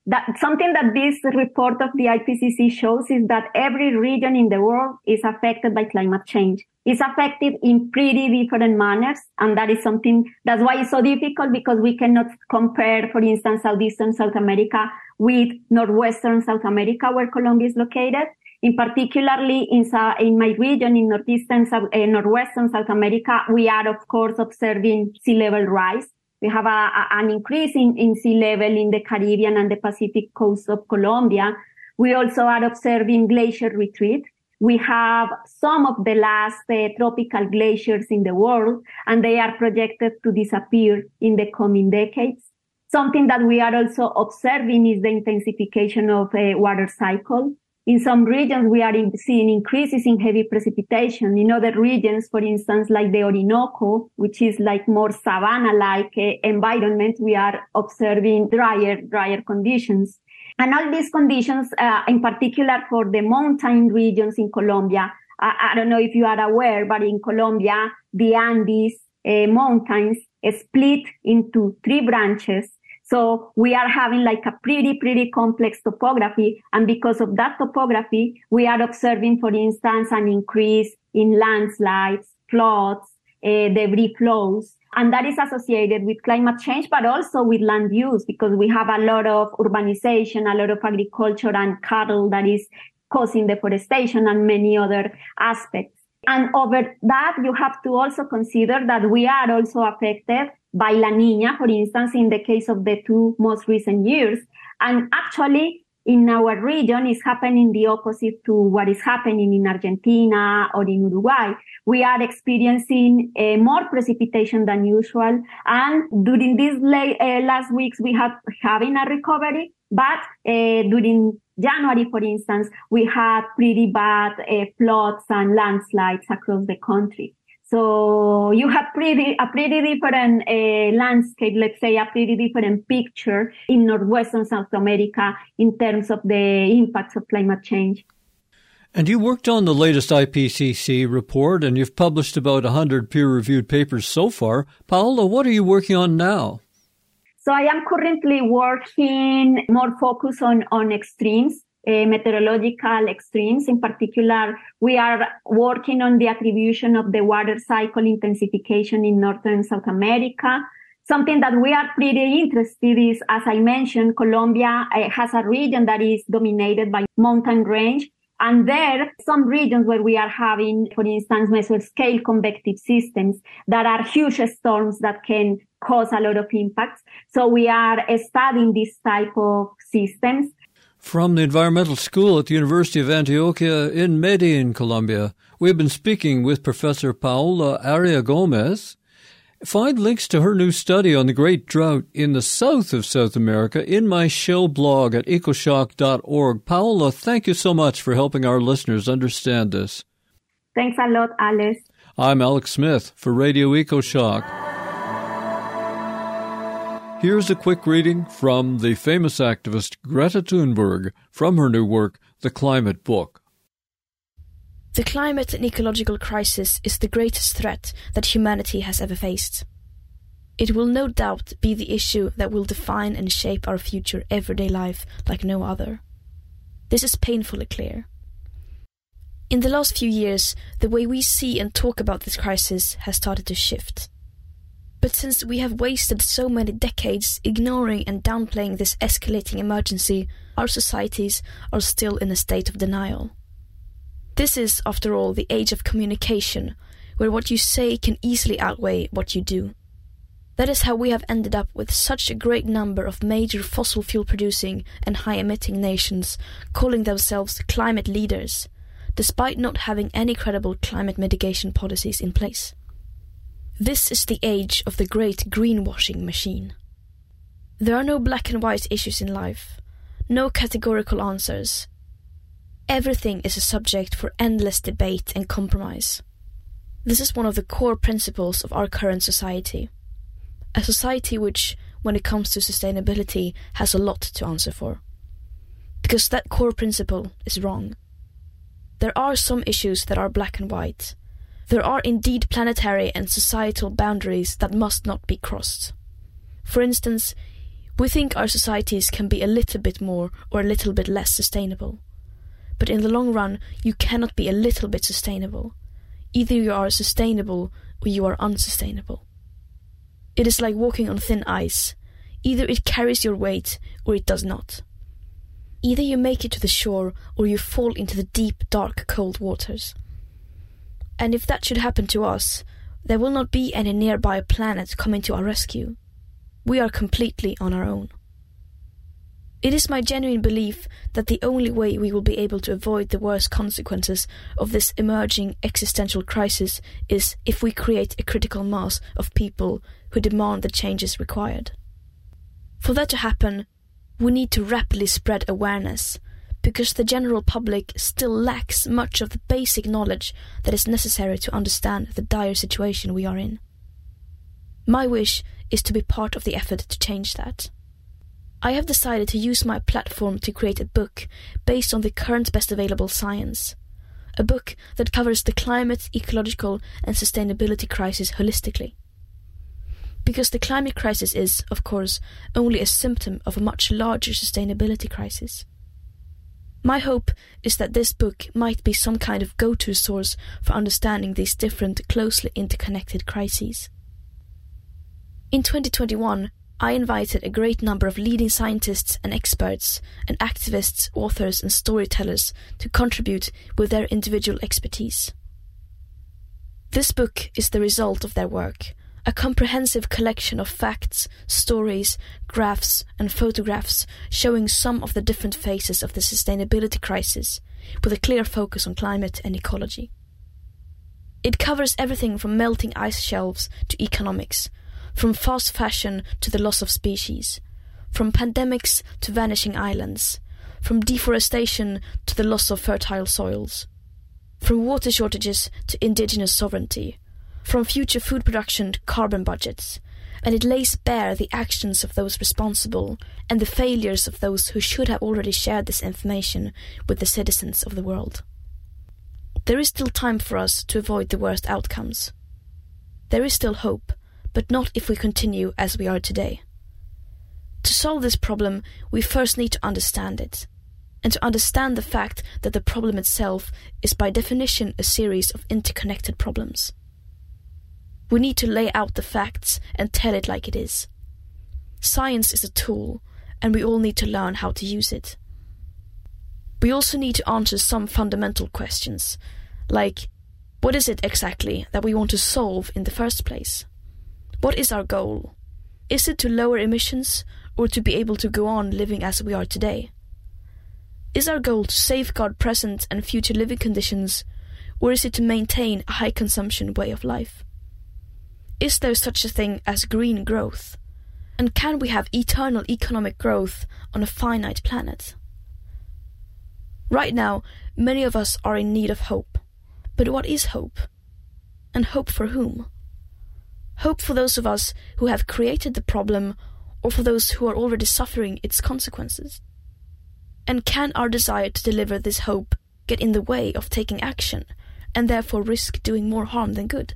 that something that this report of the I P C C shows is that every region in the world is affected by climate change. It's affected in pretty different manners. And that is something, that's why it's so difficult, because we cannot compare, for instance, Southeastern South America with Northwestern South America, where Colombia is located. In particularly in, in my region, in Northeastern, uh, Northwestern South America, we are, of course, observing sea level rise. We have a, a, an increase in, in sea level in the Caribbean and the Pacific coast of Colombia. We also are observing glacier retreat. We have some of the last uh, tropical glaciers in the world, and they are projected to disappear in the coming decades. Something that we are also observing is the intensification of a water cycle. In some regions, we are in, seeing increases in heavy precipitation. In other regions, for instance, like the Orinoco, which is like more savanna-like uh, environment, we are observing drier, drier conditions. And all these conditions, uh, in particular for the mountain regions in Colombia, I, I don't know if you are aware, but in Colombia, the Andes uh, mountains split into three branches. So we are having like a pretty, pretty complex topography. And because of that topography, we are observing, for instance, an increase in landslides, floods, uh, debris flows. And that is associated with climate change, but also with land use, because we have a lot of urbanization, a lot of agriculture and cattle that is causing deforestation and many other aspects. And over that, you have to also consider that we are also affected by La Niña, for instance, in the case of the two most recent years. And actually, in our region, is happening the opposite to what is happening in Argentina or in Uruguay. We are experiencing uh, more precipitation than usual. And during these la- uh, last weeks, we have having a recovery. But uh, during January, for instance, we had pretty bad uh, floods and landslides across the country. So you have pretty, a pretty different uh, landscape, let's say a pretty different picture in Northwestern South America in terms of the impacts of climate change. And you worked on the latest I P C C report, and you've published about one hundred peer-reviewed papers so far. Paola, what are you working on now? So I am currently working more focused on, on extremes. Uh, meteorological extremes. In particular, we are working on the attribution of the water cycle intensification in northern South America. Something that we are pretty interested in is, as I mentioned, Colombia uh, has a region that is dominated by mountain range. And there, some regions where we are having, for instance, mesoscale convective systems that are huge storms that can cause a lot of impacts. So we are studying this type of systems. From the Environmental School at the University of Antioquia in Medellin, Colombia, we have been speaking with Professor Paola Aria Gomez. Find links to her new study on the Great Drought in the south of South America in my show blog at ecoshock dot org. Paola, thank you so much for helping our listeners understand this. Thanks a lot, Alice. I'm Alex Smith for Radio EcoShock. Here's a quick reading from the famous activist Greta Thunberg from her new work, The Climate Book. The climate and ecological crisis is the greatest threat that humanity has ever faced. It will no doubt be the issue that will define and shape our future everyday life like no other. This is painfully clear. In the last few years, the way we see and talk about this crisis has started to shift. But since we have wasted so many decades ignoring and downplaying this escalating emergency, our societies are still in a state of denial. This is, after all, the age of communication, where what you say can easily outweigh what you do. That is how we have ended up with such a great number of major fossil fuel producing and high emitting nations calling themselves climate leaders, despite not having any credible climate mitigation policies in place. This is the age of the great greenwashing machine. There are no black and white issues in life, no categorical answers. Everything is a subject for endless debate and compromise. This is one of the core principles of our current society. A society which, when it comes to sustainability, has a lot to answer for. Because that core principle is wrong. There are some issues that are black and white. There are indeed planetary and societal boundaries that must not be crossed. For instance, We think our societies can be a little bit more or a little bit less sustainable. But in the long run, you cannot be a little bit sustainable. Either you are sustainable or you are unsustainable. It is like walking on thin ice. Either it carries your weight or it does not. Either you make it to the shore or you fall into the deep, dark, cold waters. And if that should happen to us, there will not be any nearby planet coming to our rescue. We are completely on our own. It is my genuine belief that the only way we will be able to avoid the worst consequences of this emerging existential crisis is if we create a critical mass of people who demand the changes required. For that to happen, we need to rapidly spread awareness, because the general public still lacks much of the basic knowledge that is necessary to understand the dire situation we are in. My wish is to be part of the effort to change that. I have decided to use my platform to create a book based on the current best available science. A book that covers the climate, ecological and sustainability crisis holistically. Because the climate crisis is, of course, only a symptom of a much larger sustainability crisis. My hope is that this book might be some kind of go-to source for understanding these different, closely interconnected crises. In twenty twenty-one, I invited a great number of leading scientists and experts and activists, authors and storytellers to contribute with their individual expertise. This book is the result of their work, a comprehensive collection of facts, stories, graphs and photographs showing some of the different phases of the sustainability crisis, with a clear focus on climate and ecology. It covers everything from melting ice shelves to economics, from fast fashion to the loss of species, from pandemics to vanishing islands, from deforestation to the loss of fertile soils, from water shortages to indigenous sovereignty, from future food production to carbon budgets, and it lays bare the actions of those responsible and the failures of those who should have already shared this information with the citizens of the world. There is still time for us to avoid the worst outcomes. There is still hope, but not if we continue as we are today. To solve this problem, we first need to understand it, and to understand the fact that the problem itself is by definition a series of interconnected problems. We need to lay out the facts and tell it like it is. Science is a tool, and we all need to learn how to use it. We also need to answer some fundamental questions, like, what is it exactly that we want to solve in the first place? What is our goal? Is it to lower emissions or to be able to go on living as we are today? Is our goal to safeguard present and future living conditions, or is it to maintain a high consumption way of life? Is there such a thing as green growth? And can we have eternal economic growth on a finite planet? Right now, many of us are in need of hope. But what is hope? And hope for whom? Hope for those of us who have created the problem, or for those who are already suffering its consequences? And can our desire to deliver this hope get in the way of taking action, and therefore risk doing more harm than good?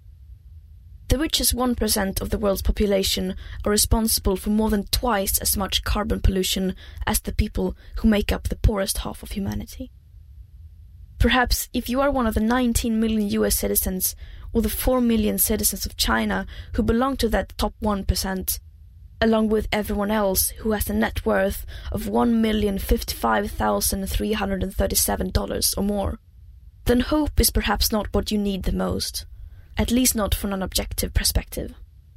The richest one percent of the world's population are responsible for more than twice as much carbon pollution as the people who make up the poorest half of humanity. Perhaps if you are one of the nineteen million U S citizens or the four million citizens of China who belong to that top one percent, along with everyone else who has a net worth of one million fifty-five thousand three hundred thirty-seven dollars or more, then hope is perhaps not what you need the most, at least not from an objective perspective.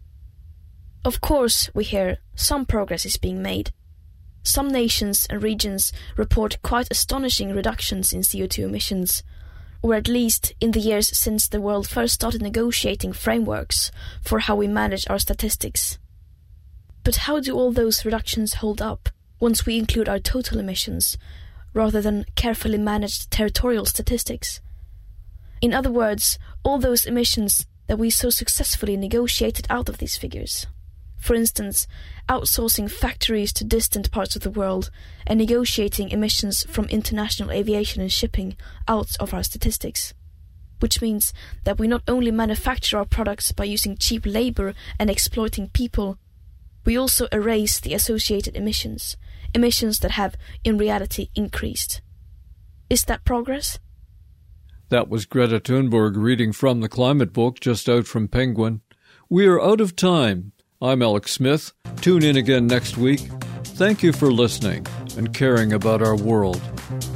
Of course, we hear some progress is being made. Some nations and regions report quite astonishing reductions in C O two emissions, or at least in the years since the world first started negotiating frameworks for how we manage our statistics. But how do all those reductions hold up once we include our total emissions, rather than carefully managed territorial statistics? In other words, all those emissions that we so successfully negotiated out of these figures. For instance, outsourcing factories to distant parts of the world and negotiating emissions from international aviation and shipping out of our statistics. Which means that we not only manufacture our products by using cheap labor and exploiting people, we we also erase the associated emissions, emissions that have, in reality, increased. Is that progress? That was Greta Thunberg reading from the Climate Book, just out from Penguin. We are out of time. I'm Alex Smith. Tune in again next week. Thank you for listening and caring about our world.